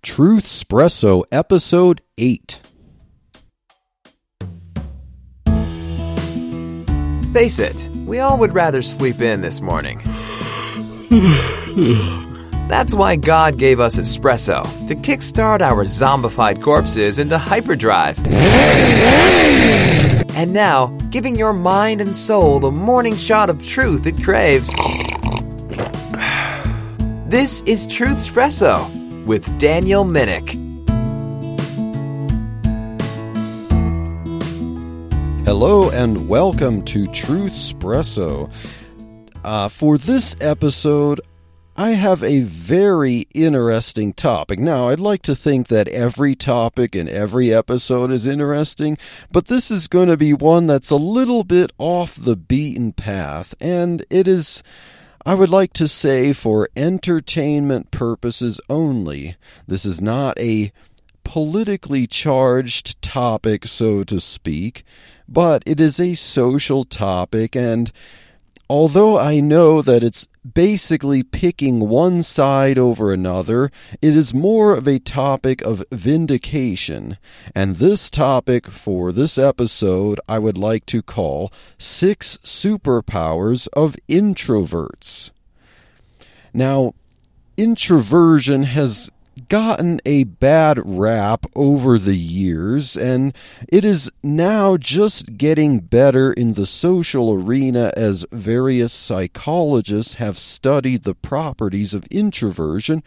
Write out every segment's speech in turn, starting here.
Truth Espresso, Episode 8. Face it, we all would rather sleep in this morning. That's why God gave us espresso, to kickstart our zombified corpses into hyperdrive. And now, giving your mind and soul the morning shot of truth it craves. This is Truth Espresso with Daniel Minnick. Hello and welcome to Truth Espresso. For this episode, I have a very interesting topic. Now, I'd like to think that every topic in every episode is interesting, but this is going to be one that's a little bit off the beaten path, and it is, I would like to say, for entertainment purposes only. This is not a politically charged topic, so to speak, but it is a social topic, and although I know that it's basically picking one side over another, it is more of a topic of vindication. And this topic for this episode I would like to call 6 Superpowers of Introverts. Now, introversion has gotten a bad rap over the years, and it is now just getting better in the social arena as various psychologists have studied the properties of introversion.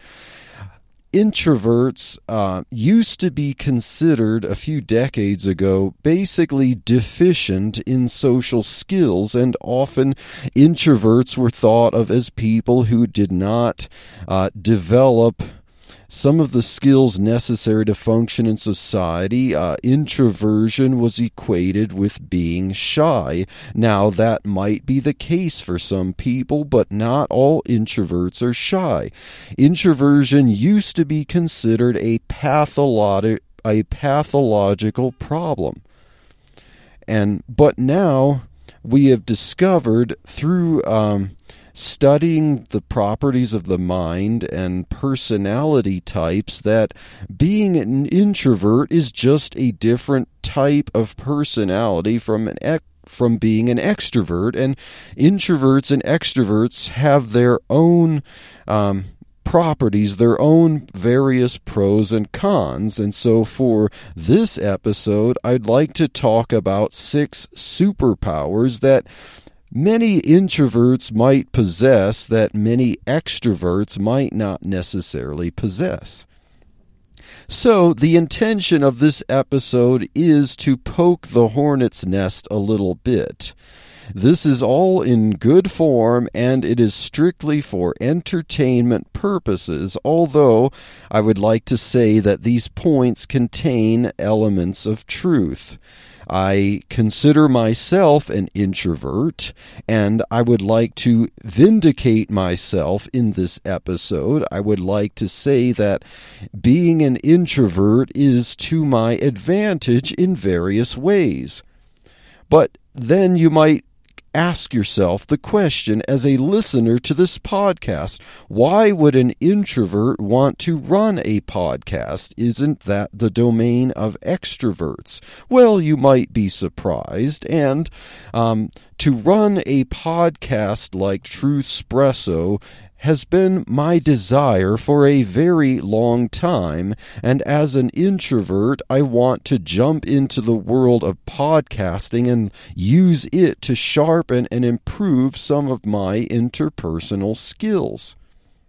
Introverts used to be considered a few decades ago basically deficient in social skills, and often introverts were thought of as people who did not develop some of the skills necessary to function in society. Introversion was equated with being shy. Now, that might be the case for some people, but not all introverts are shy. Introversion used to be considered a pathological problem. But now we have discovered through studying the properties of the mind and personality types that being an introvert is just a different type of personality from being an extrovert, and introverts and extroverts have their own properties, their own various pros and cons. And so for this episode, I'd like to talk about 6 superpowers that many introverts might possess that many extroverts might not necessarily possess. So, the intention of this episode is to poke the hornet's nest a little bit. This is all in good form, and it is strictly for entertainment purposes, although I would like to say that these points contain elements of truth. I consider myself an introvert, and I would like to vindicate myself in this episode. I would like to say that being an introvert is to my advantage in various ways. But then you might ask yourself the question as a listener to this podcast, why would an introvert want to run a podcast? Isn't that the domain of extroverts? Well, you might be surprised, and to run a podcast like Truth Espresso has been my desire for a very long time, and as an introvert, I want to jump into the world of podcasting and use it to sharpen and improve some of my interpersonal skills.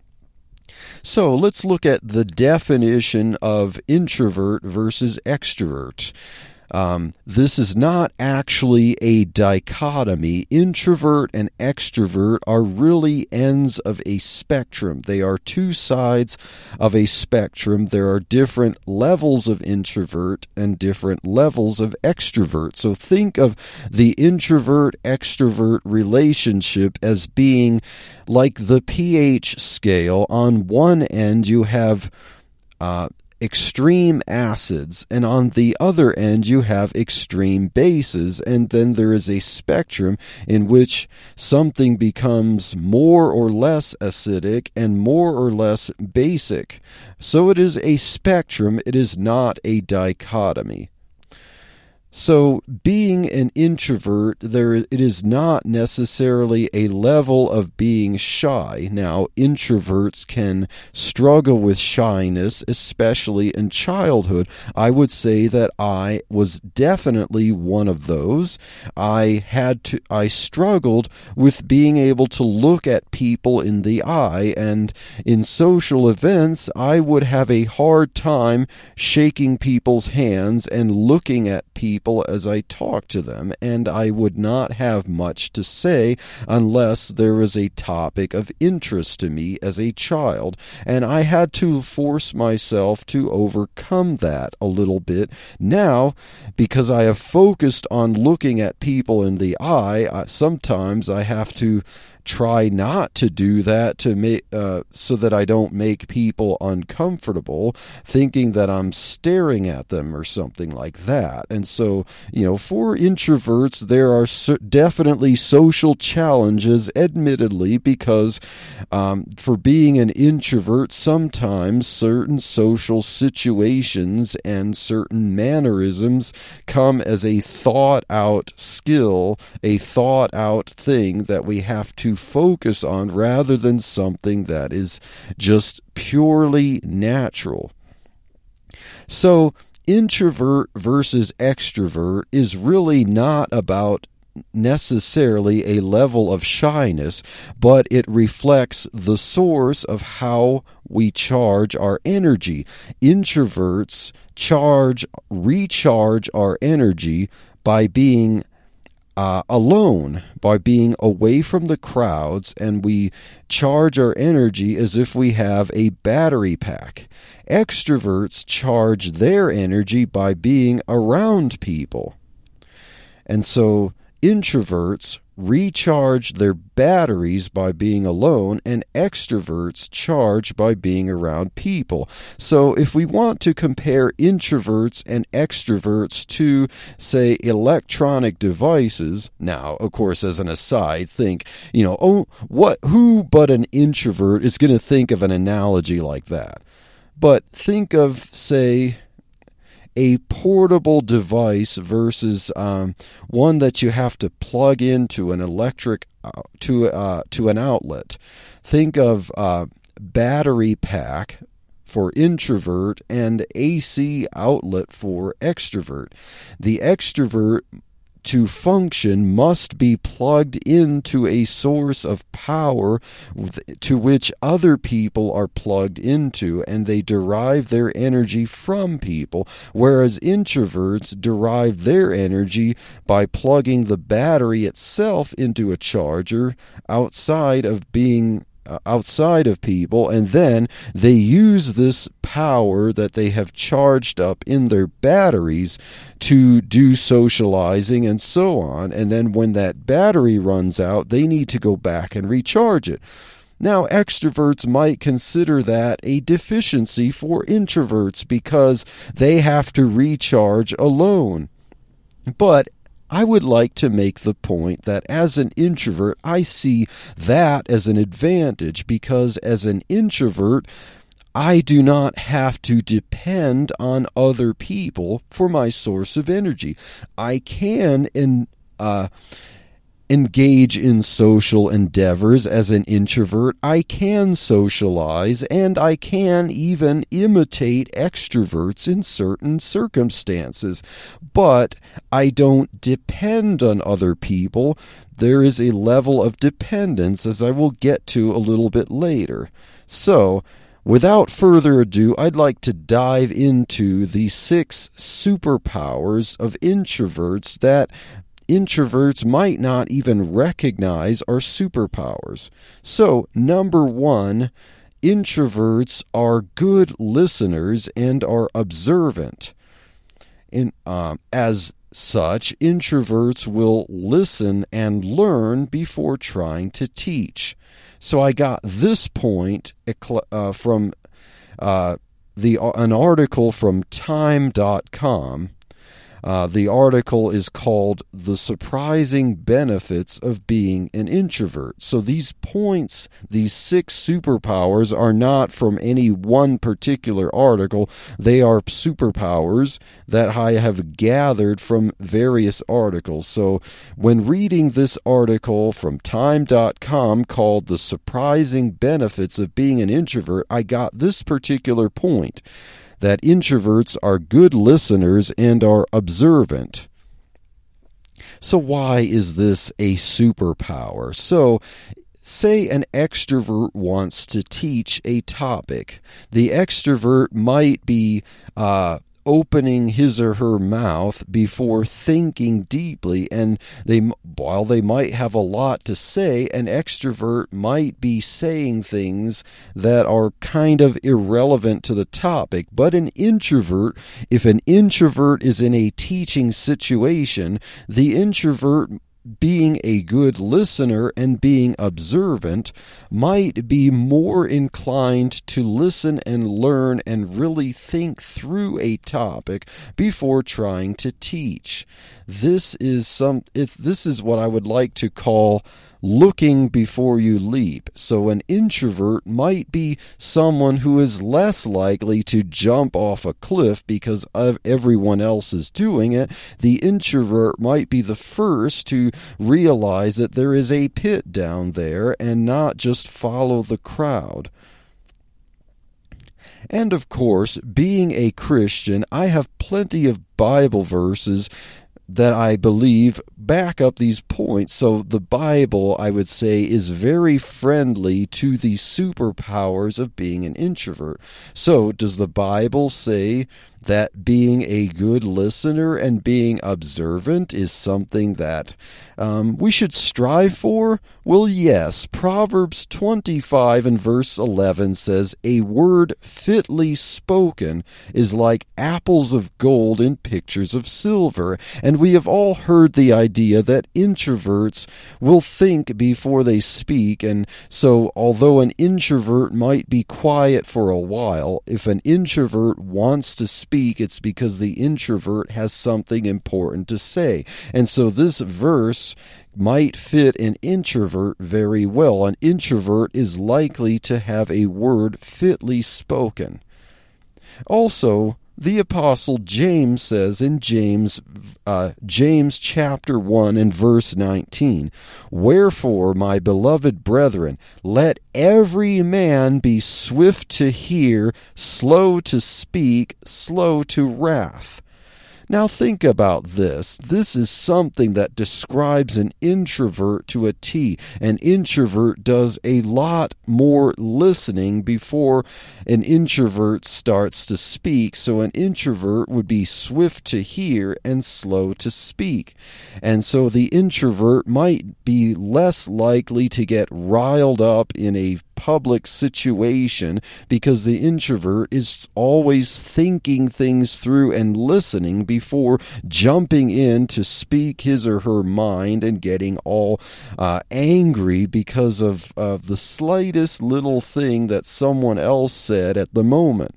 So let's look at the definition of introvert versus extrovert. This is not actually a dichotomy. Introvert and extrovert are really ends of a spectrum. They are 2 sides of a spectrum. There are different levels of introvert and different levels of extrovert. So think of the introvert-extrovert relationship as being like the pH scale. On one end, you have extreme acids, and on the other end you have extreme bases, and then there is a spectrum in which something becomes more or less acidic and more or less basic. So it is a spectrum, it is not a dichotomy. So being an introvert, it is not necessarily a level of being shy. Now, introverts can struggle with shyness, especially in childhood. I would say that I was definitely one of those. I struggled with being able to look at people in the eye, and in social events, I would have a hard time shaking people's hands and looking at people as I talk to them, and I would not have much to say unless there was a topic of interest to me as a child, and I had to force myself to overcome that a little bit. Now, because I have focused on looking at people in the eye, sometimes I have to try not to do that so that I don't make people uncomfortable, thinking that I'm staring at them or something like that. And so, for introverts, there are definitely social challenges, admittedly, because for being an introvert, sometimes certain social situations and certain mannerisms come as a thought-out skill, a thought-out thing that we have to focus on rather than something that is just purely natural. So, introvert versus extrovert is really not about necessarily a level of shyness, but it reflects the source of how we charge our energy. Introverts recharge our energy by being alone, by being away from the crowds, and we charge our energy as if we have a battery pack. Extroverts charge their energy by being around people. And so introverts recharge their batteries by being alone, and extroverts charge by being around people. So if we want to compare introverts and extroverts to, say, electronic devices, now, of course, as an aside, think, who but an introvert is going to think of an analogy like that? But think of, say, a portable device versus one that you have to plug into an electric to an outlet. Think of battery pack for introvert and AC outlet for extrovert. The extrovert, to function, must be plugged into a source of power to which other people are plugged into, and they derive their energy from people, whereas introverts derive their energy by plugging the battery itself into a charger outside of people, and then they use this power that they have charged up in their batteries to do socializing and so on, and then when that battery runs out, they need to go back and recharge it. Now, extroverts might consider that a deficiency for introverts because they have to recharge alone. But I would like to make the point that as an introvert, I see that as an advantage, because as an introvert, I do not have to depend on other people for my source of energy. I can engage in social endeavors as an introvert. I can socialize, and I can even imitate extroverts in certain circumstances. But I don't depend on other people. There is a level of dependence, as I will get to a little bit later. So, without further ado, I'd like to dive into the 6 superpowers of introverts that introverts might not even recognize are superpowers. So, number 1, introverts are good listeners and are observant. As such, introverts will listen and learn before trying to teach. So I got this point from an article from Time.com. The article is called "The Surprising Benefits of Being an Introvert." So these points, these 6 superpowers, are not from any one particular article. They are superpowers that I have gathered from various articles. So when reading this article from Time.com called "The Surprising Benefits of Being an Introvert," I got this particular point: that introverts are good listeners and are observant. So why is this a superpower? So, say an extrovert wants to teach a topic. The extrovert might be opening his or her mouth before thinking deeply, and while they might have a lot to say, an extrovert might be saying things that are kind of irrelevant to the topic. But an introvert, if an introvert is in a teaching situation, the introvert, being a good listener and being observant, might be more inclined to listen and learn and really think through a topic before trying to teach. This is what I would like to call looking before you leap. So an introvert might be someone who is less likely to jump off a cliff because everyone else is doing it. The introvert might be the first to realize that there is a pit down there and not just follow the crowd. And of course, being a Christian, I have plenty of Bible verses that I believe back up these points. So the Bible, I would say, is very friendly to the superpowers of being an introvert. So does the Bible say that being a good listener and being observant is something that we should strive for? Well, yes. Proverbs 25 and verse 11 says, "A word fitly spoken is like apples of gold in pictures of silver." And we have all heard the idea that introverts will think before they speak, and so although an introvert might be quiet for a while, if an introvert wants to speak, it's because the introvert has something important to say. And so this verse might fit an introvert very well. An introvert is likely to have a word fitly spoken. Also, the Apostle James says in James chapter 1 and verse 19, "Wherefore, my beloved brethren, let every man be swift to hear, slow to speak, slow to wrath." Now think about this. This is something that describes an introvert to a T. An introvert does a lot more listening before an introvert starts to speak. So an introvert would be swift to hear and slow to speak. And so the introvert might be less likely to get riled up in a public situation because the introvert is always thinking things through and listening before jumping in to speak his or her mind and getting all angry because of the slightest little thing that someone else said at the moment.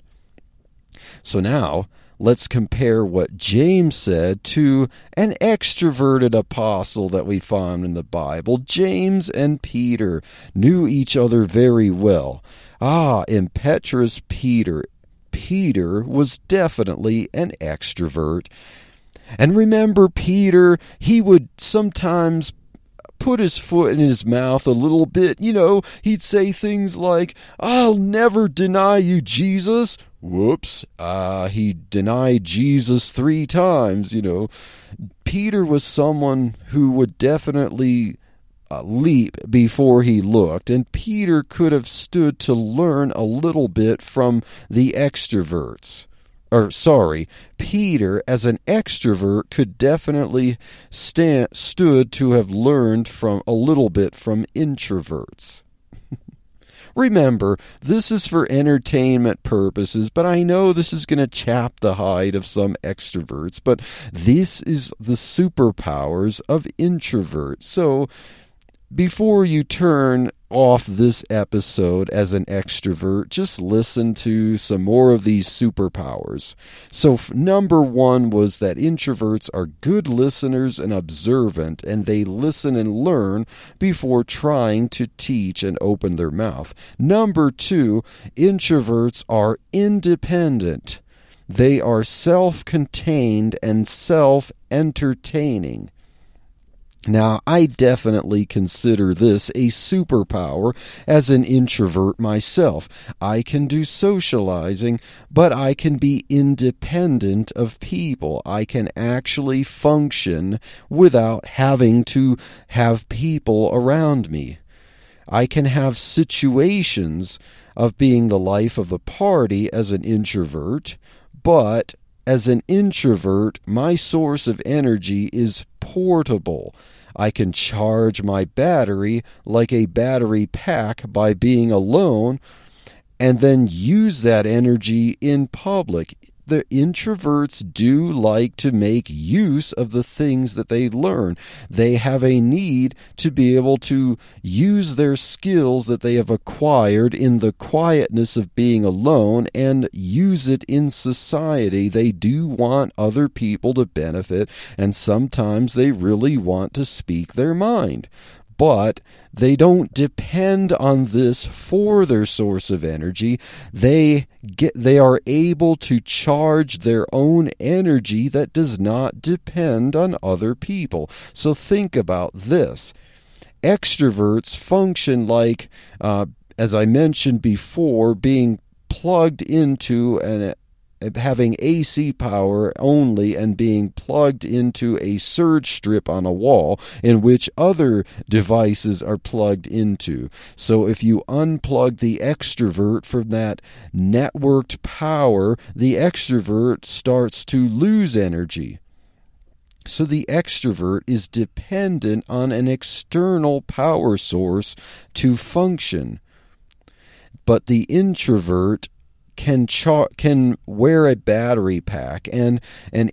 So now, let's compare what James said to an extroverted apostle that we find in the Bible. James and Peter knew each other very well. Impetuous Peter. Peter was definitely an extrovert. And remember Peter, he would sometimes put his foot in his mouth a little bit. He'd say things like, "I'll never deny you, Jesus." Whoops, he denied Jesus 3 times, Peter was someone who would definitely leap before he looked, and Peter could have stood to learn a little bit from the extroverts. Peter, as an extrovert, could definitely stood to have learned from a little bit from introverts. Remember, this is for entertainment purposes, but I know this is going to chap the hide of some extroverts, but this is the superpowers of introverts. So, before you turn off this episode as an extrovert, just listen to some more of these superpowers. So number one was that introverts are good listeners and observant, and they listen and learn before trying to teach and open their mouth. Number two, introverts are independent. They are self-contained and self-entertaining. Now, I definitely consider this a superpower as an introvert myself. I can do socializing, but I can be independent of people. I can actually function without having to have people around me. I can have situations of being the life of the party as an introvert, but as an introvert, my source of energy is portable. I can charge my battery like a battery pack by being alone and then use that energy in public. The introverts do like to make use of the things that they learn. They have a need to be able to use their skills that they have acquired in the quietness of being alone and use it in society. They do want other people to benefit, and sometimes they really want to speak their mind. But they don't depend on this for their source of energy. They are able to charge their own energy that does not depend on other people. So think about this. Extroverts function like, as I mentioned before, being plugged into having AC power only and being plugged into a surge strip on a wall in which other devices are plugged into. So if you unplug the extrovert from that networked power, the extrovert starts to lose energy. So the extrovert is dependent on an external power source to function. But the introvert can wear a battery pack, and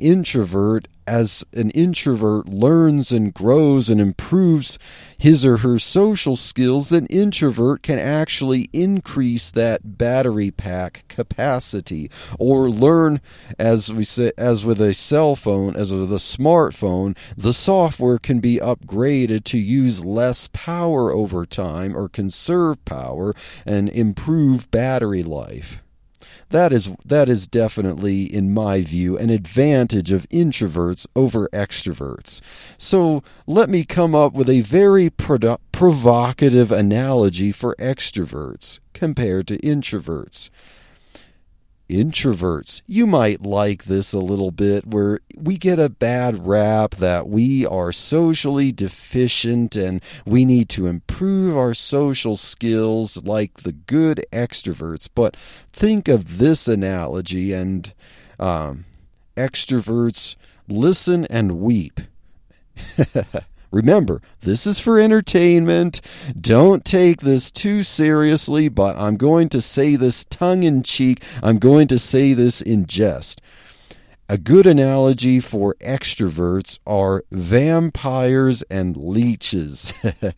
as an introvert learns and grows and improves his or her social skills, an introvert can actually increase that battery pack capacity, or learn, as with a cell phone, as with a smartphone, the software can be upgraded to use less power over time or conserve power and improve battery life. That is definitely, in my view, an advantage of introverts over extroverts. So let me come up with a very provocative analogy for extroverts compared to introverts. Introverts, you might like this a little bit, where we get a bad rap that we are socially deficient and we need to improve our social skills like the good extroverts. But think of this analogy, and extroverts listen and weep. Remember, this is for entertainment. Don't take this too seriously, but I'm going to say this tongue-in-cheek. I'm going to say this in jest. A good analogy for extroverts are vampires and leeches.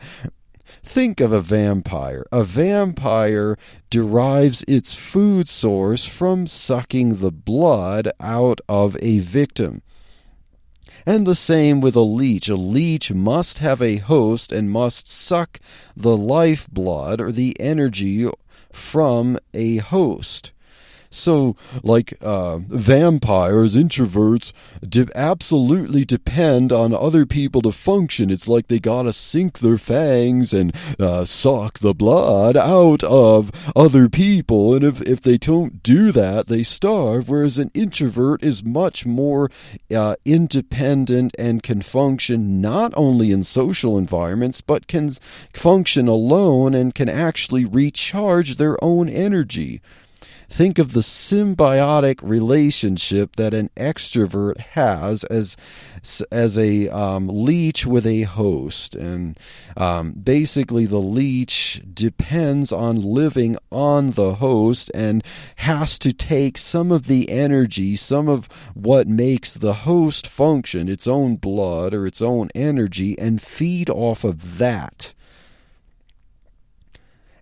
Think of a vampire. A vampire derives its food source from sucking the blood out of a victim. And the same with a leech. A leech must have a host and must suck the lifeblood or the energy from a host. So, like vampires, introverts absolutely depend on other people to function. It's like they gotta sink their fangs and suck the blood out of other people. And if they don't do that, they starve. Whereas an introvert is much more independent and can function not only in social environments, but can function alone and can actually recharge their own energy. Think of the symbiotic relationship that an extrovert has as a leech with a host. And basically the leech depends on living on the host and has to take some of the energy, some of what makes the host function, its own blood or its own energy, and feed off of that.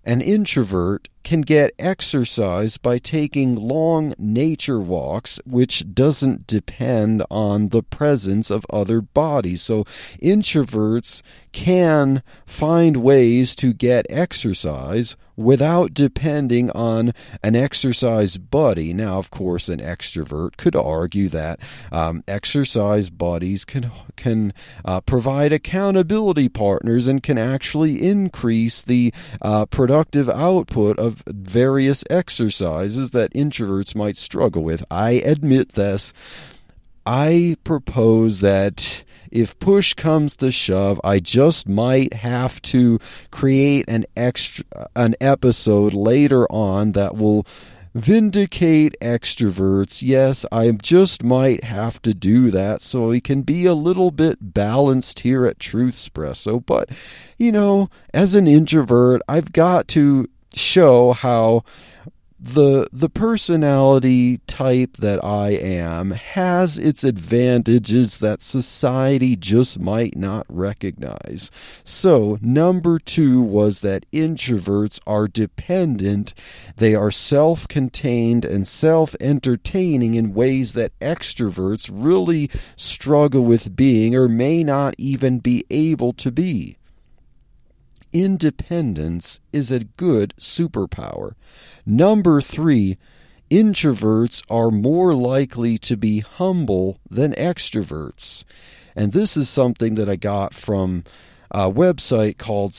An introvert can get exercise by taking long nature walks, which doesn't depend on the presence of other bodies. So introverts can find ways to get exercise without depending on an exercise buddy. Now, of course, an extrovert could argue that exercise buddies can provide accountability partners and can actually increase the productive output of various exercises that introverts might struggle with. I admit this. I propose that if push comes to shove, I just might have to create an episode later on that will vindicate extroverts. Yes, I just might have to do that so we can be a little bit balanced here at Truthspresso. But, as an introvert, I've got to show how the personality type that I am has its advantages that society just might not recognize. So, number 2 was that introverts are dependent. They are self-contained and self-entertaining in ways that extroverts really struggle with being or may not even be able to be. Independence is a good superpower. Number 3, introverts are more likely to be humble than extroverts. And this is something that I got from a website called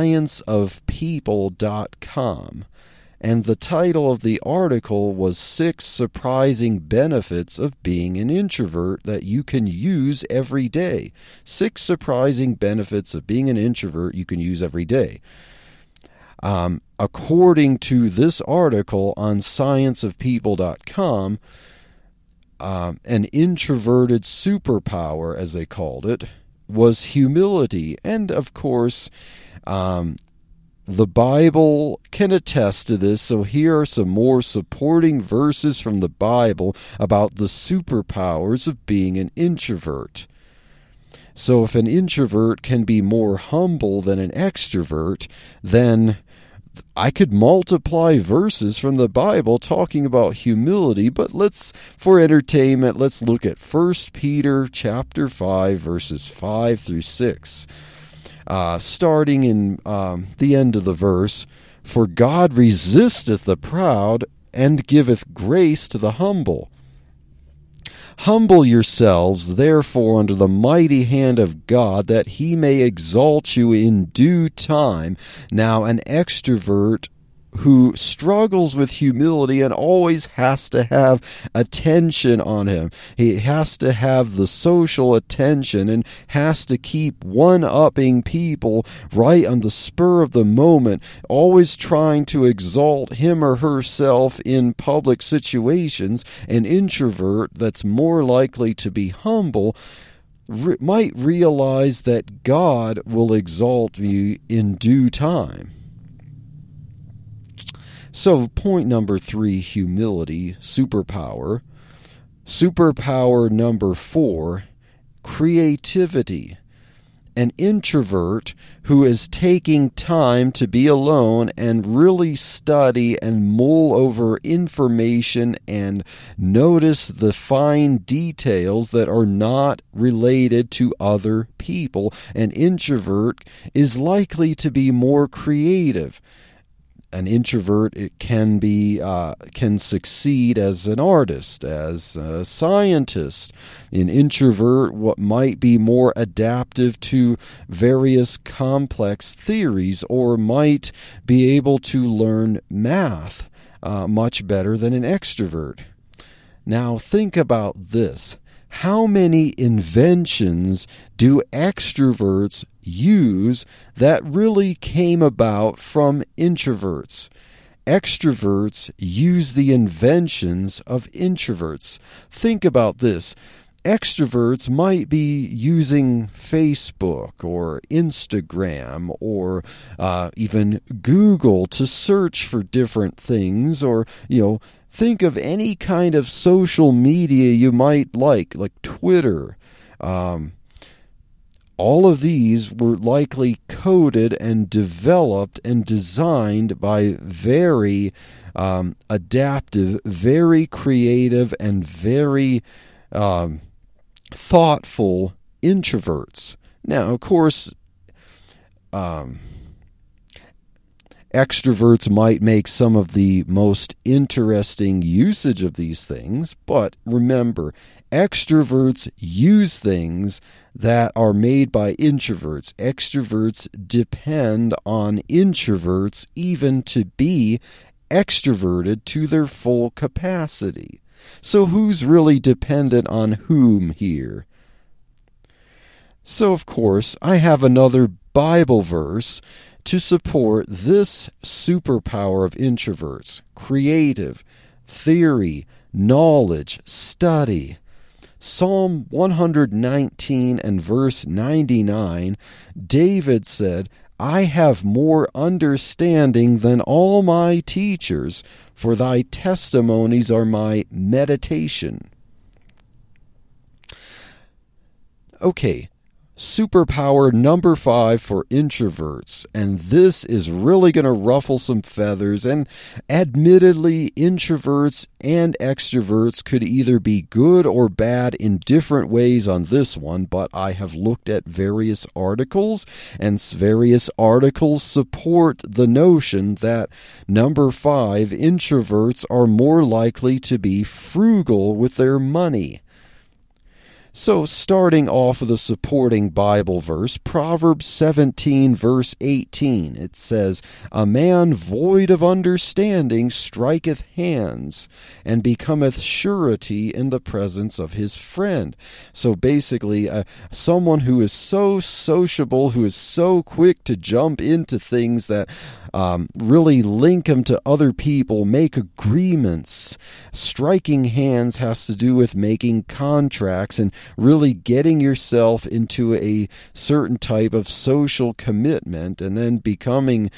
scienceofpeople.com. And the title of the article was 6 Surprising Benefits of Being an Introvert that you can use every day. 6 surprising benefits of being an introvert you can use every day. According to this article on scienceofpeople.com, an introverted superpower, as they called it, was humility. And, of course, the Bible can attest to this, so here are some more supporting verses from the Bible about the superpowers of being an introvert. So if an introvert can be more humble than an extrovert, then I could multiply verses from the Bible talking about humility, but for entertainment, let's look at 1 Peter chapter 5, verses 5 through 6. Starting in the end of the verse, "For God resisteth the proud, and giveth grace to the humble. Humble yourselves, therefore, under the mighty hand of God, that he may exalt you in due time." Now, an extrovert who struggles with humility and always has to have attention on him. He has to have the social attention and has to keep one-upping people right on the spur of the moment, always trying to exalt him or herself in public situations. An introvert that's more likely to be humble might realize that God will exalt you in due time. So, point number 3, humility, superpower. Superpower number 4, creativity. An introvert who is taking time to be alone and really study and mull over information and notice the fine details that are not related to other people. An introvert is likely to be more creative. An introvert can succeed as an artist, as a scientist. An introvert might be more adaptive to various complex theories, or might be able to learn math much better than an extrovert. Now think about this. How many inventions do extroverts use that really came about from introverts? Extroverts use the inventions of introverts. Think about this. Extroverts might be using Facebook or Instagram or even Google to search for different things, or, think of any kind of social media you might like Twitter. all of these were likely coded and developed and designed by very adaptive, very creative, and very thoughtful introverts. Now, of course, extroverts might make some of the most interesting usage of these things, but remember, extroverts use things that are made by introverts. Extroverts depend on introverts even to be extroverted to their full capacity. So who's really dependent on whom here? So, of course, I have another Bible verse to support this superpower of introverts: creative, theory, knowledge, study. Psalm 119 and verse 99, David said, "I have more understanding than all my teachers, for thy testimonies are my meditation." Okay, superpower number 5 for introverts, and this is really going to ruffle some feathers, and admittedly, introverts and extroverts could either be good or bad in different ways on this one, but I have looked at various articles, and various articles support the notion that number 5, introverts are more likely to be frugal with their money. So, starting off with a supporting Bible verse, Proverbs 17, verse 18, it says, "A man void of understanding striketh hands, and becometh surety in the presence of his friend." So basically, someone who is so sociable, who is so quick to jump into things that really link them to other people, make agreements. Striking hands has to do with making contracts and really getting yourself into a certain type of social commitment, and then becoming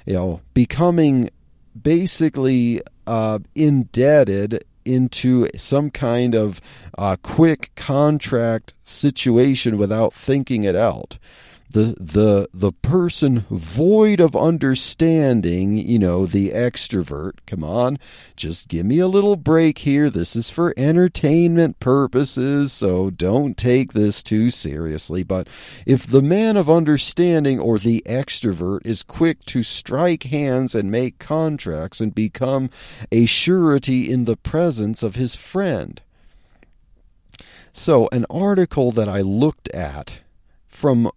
basically indebted into some kind of quick contract situation without thinking it out. The person void of understanding, the extrovert, come on, just give me a little break here. This is for entertainment purposes, so don't take this too seriously. But if the man of understanding or the extrovert is quick to strike hands and make contracts and become a surety in the presence of his friend. So an article that I looked at from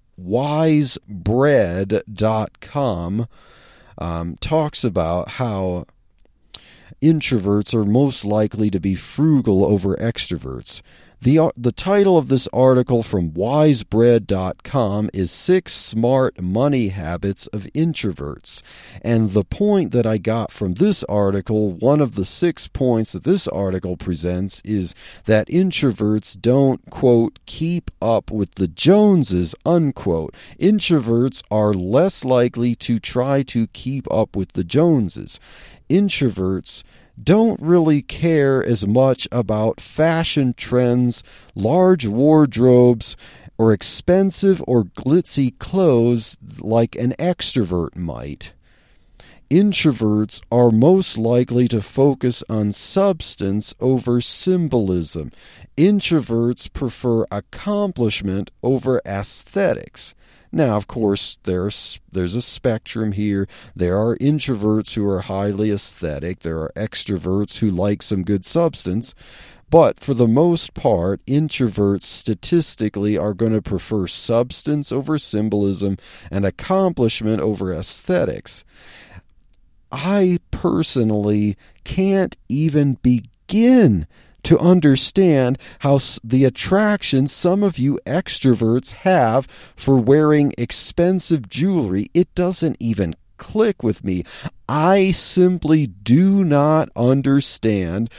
wisebread.com talks about how introverts are most likely to be frugal over extroverts. The title of this article from wisebread.com is 6 Smart Money Habits of Introverts. And the point that I got from this article, one of the 6 points that this article presents, is that introverts don't, quote, keep up with the Joneses, unquote. Introverts are less likely to try to keep up with the Joneses. Introverts don't really care as much about fashion trends, large wardrobes, or expensive or glitzy clothes like an extrovert might. Introverts are most likely to focus on substance over symbolism. Introverts prefer accomplishment over aesthetics. Now, of course, there's a spectrum here. There are introverts who are highly aesthetic. There are extroverts who like some good substance. But for the most part, introverts statistically are going to prefer substance over symbolism and accomplishment over aesthetics. I personally can't even begin to understand how the attraction some of you extroverts have for wearing expensive jewelry. It doesn't even click with me. I simply do not understand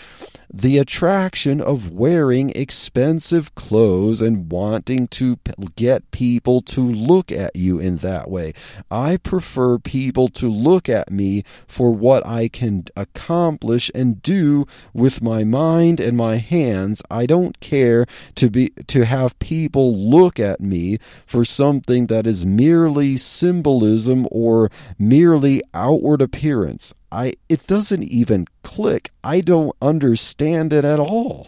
the attraction of wearing expensive clothes and wanting to get people to look at you in that way. I prefer people to look at me for what I can accomplish and do with my mind and my hands. I don't care to have people look at me for something that is merely symbolism or merely outward appearance. It doesn't even click. I don't understand it at all.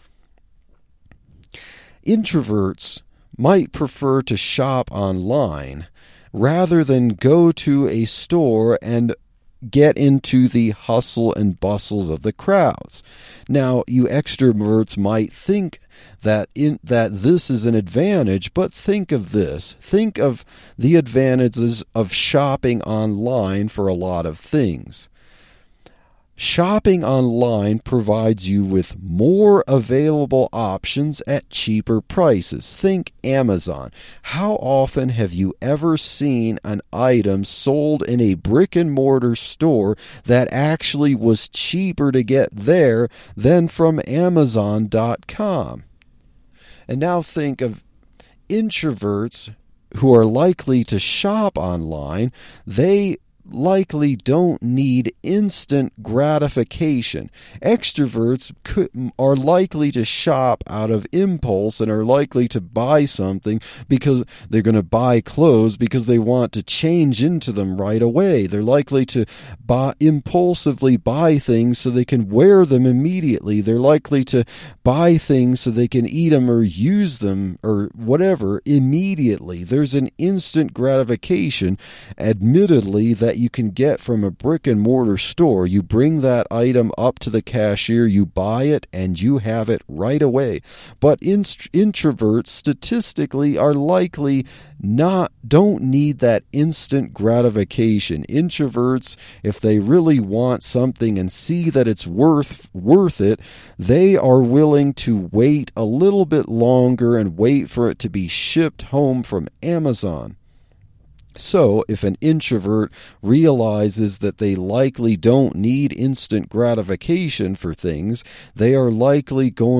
Introverts might prefer to shop online rather than go to a store and get into the hustle and bustles of the crowds. Now, you extroverts might think that this is an advantage, but think of this. Think of the advantages of shopping online for a lot of things. Shopping online provides you with more available options at cheaper prices. Think Amazon. How often have you ever seen an item sold in a brick and mortar store that actually was cheaper to get there than from Amazon.com? And now think of introverts who are likely to shop online. They likely don't need instant gratification. Extroverts are likely to shop out of impulse and are likely to buy something because they're going to buy clothes because they want to change into them right away. They're likely to impulsively buy things so they can wear them immediately. They're likely to buy things so they can eat them or use them or whatever immediately. There's an instant gratification, admittedly, that you can get from a brick and mortar store. You bring that item up to the cashier, you buy it, and you have it right away. But introverts statistically are likely don't need that instant gratification. Introverts, if they really want something and see that it's worth it, they are willing to wait a little bit longer and wait for it to be shipped home from Amazon. So, if an introvert realizes that they likely don't need instant gratification for things, they are less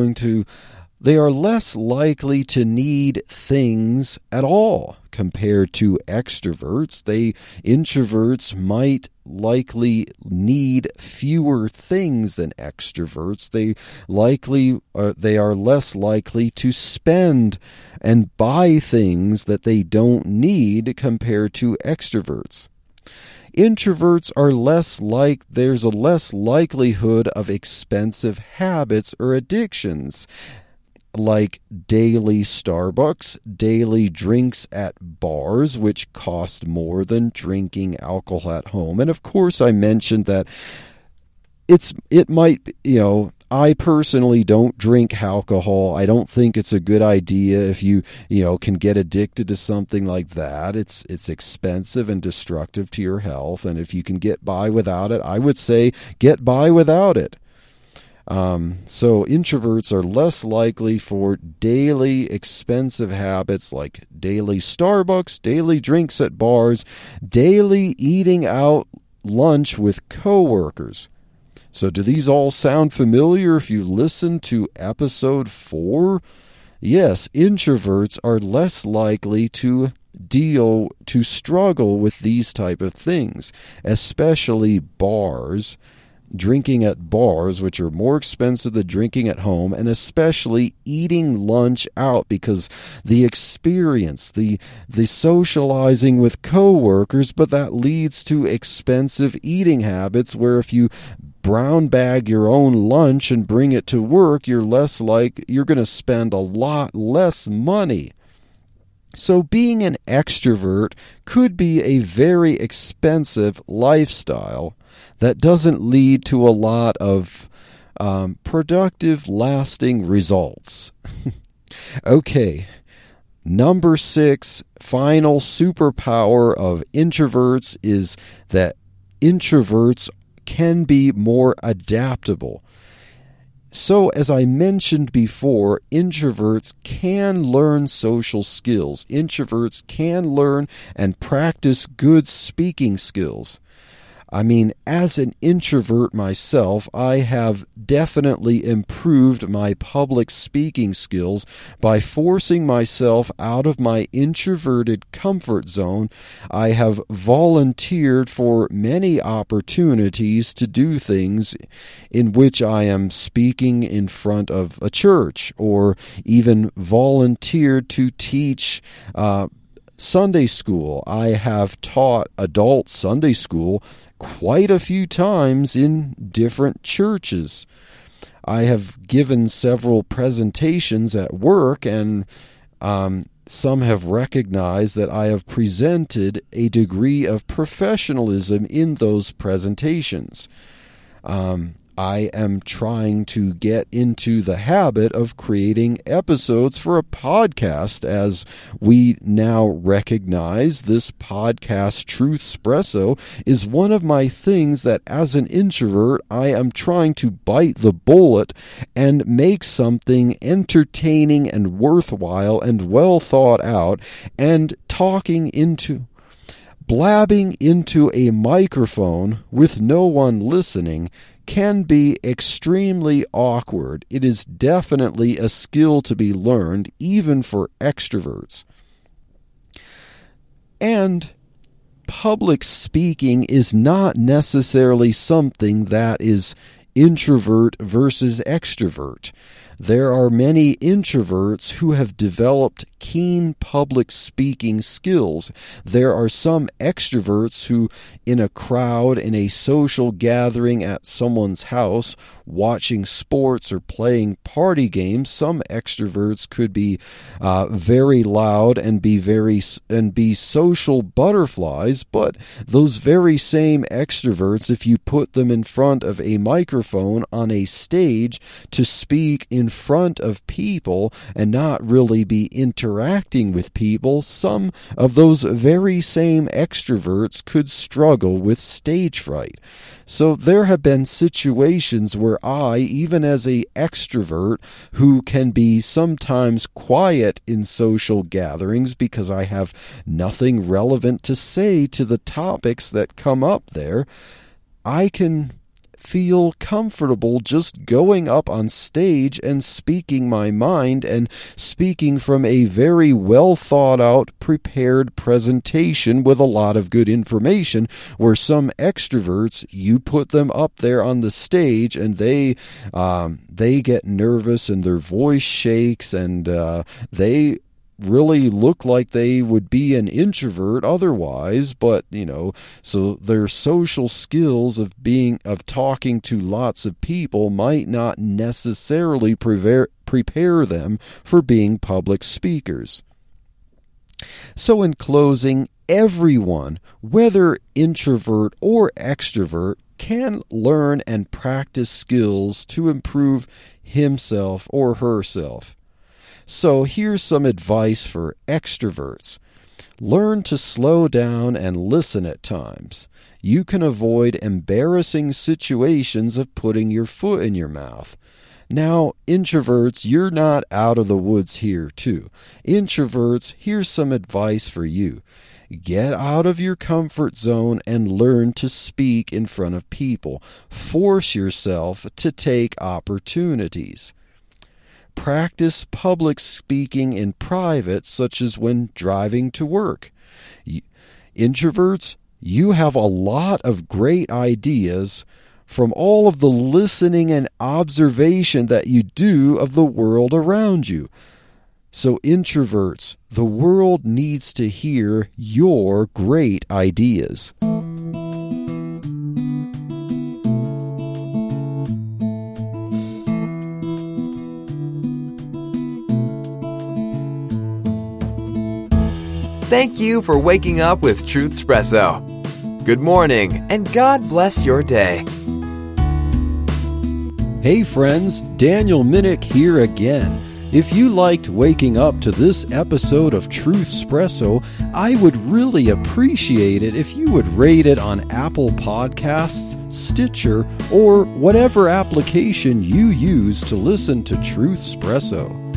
likely to need things at all compared to extroverts. Introverts might likely need fewer things than extroverts. They are less likely to spend and buy things that they don't need compared to extroverts. Introverts there's a less likelihood of expensive habits or addictions, like daily Starbucks, daily drinks at bars, which cost more than drinking alcohol at home. And of course, I mentioned that I personally don't drink alcohol. I don't think it's a good idea if you can get addicted to something like that. It's expensive and destructive to your health. And if you can get by without it, I would say get by without it. So introverts are less likely for daily expensive habits like daily Starbucks, daily drinks at bars, daily eating out lunch with coworkers. So do these all sound familiar if you listen to episode 4? Yes, introverts are less likely to struggle with these type of things, especially bars. Drinking at bars, which are more expensive than drinking at home, and especially eating lunch out, because the experience, the socializing with coworkers, but that leads to expensive eating habits where if you brown bag your own lunch and bring it to work, you're going to spend a lot less money. So being an extrovert could be a very expensive lifestyle that doesn't lead to a lot of productive, lasting results. Okay, number 6, final superpower of introverts is that introverts can be more adaptable. So, as I mentioned before, introverts can learn social skills. Introverts can learn and practice good speaking skills. I mean, as an introvert myself, I have definitely improved my public speaking skills by forcing myself out of my introverted comfort zone. I have volunteered for many opportunities to do things in which I am speaking in front of a church, or even volunteered to teach Sunday school. I have taught adult Sunday school quite a few times in different churches. I have given several presentations at work, and some have recognized that I have presented a degree of professionalism in those presentations. I am trying to get into the habit of creating episodes for a podcast, as we now recognize this podcast, Truthspresso, is one of my things that as an introvert I am trying to bite the bullet and make something entertaining and worthwhile and well thought out, and blabbing into a microphone with no one listening can be extremely awkward. It is definitely a skill to be learned, even for extroverts. And public speaking is not necessarily something that is introvert versus extrovert. There are many introverts who have developed keen public speaking skills. There are some extroverts who, in a crowd, in a social gathering at someone's house, watching sports or playing party games, some extroverts could be very loud and be social butterflies. But those very same extroverts, if you put them in front of a microphone on a stage to speak in front of people and not really be interacting with people, some of those very same extroverts could struggle with stage fright. So there have been situations where I, even as an extrovert who can be sometimes quiet in social gatherings because I have nothing relevant to say to the topics that come up there, I can feel comfortable just going up on stage and speaking my mind and speaking from a very well thought out, prepared presentation with a lot of good information, where some extroverts, you put them up there on the stage and they get nervous and their voice shakes, and they really look like they would be an introvert otherwise, but so their social skills of talking to lots of people might not necessarily prepare them for being public speakers. So in closing, everyone, whether introvert or extrovert, can learn and practice skills to improve himself or herself. So here's some advice for extroverts. Learn to slow down and listen at times. You can avoid embarrassing situations of putting your foot in your mouth. Now, introverts, you're not out of the woods here, too. Introverts, here's some advice for you. Get out of your comfort zone and learn to speak in front of people. Force yourself to take opportunities. Practice public speaking in private, such as when driving to work. Introverts, you have a lot of great ideas from all of the listening and observation that you do of the world around you. So introverts, the world needs to hear your great ideas. Thank you for waking up with Truthspresso. Good morning, and God bless your day. Hey friends, Daniel Minnick here again. If you liked waking up to this episode of Truthspresso, I would really appreciate it if you would rate it on Apple Podcasts, Stitcher, or whatever application you use to listen to Truthspresso.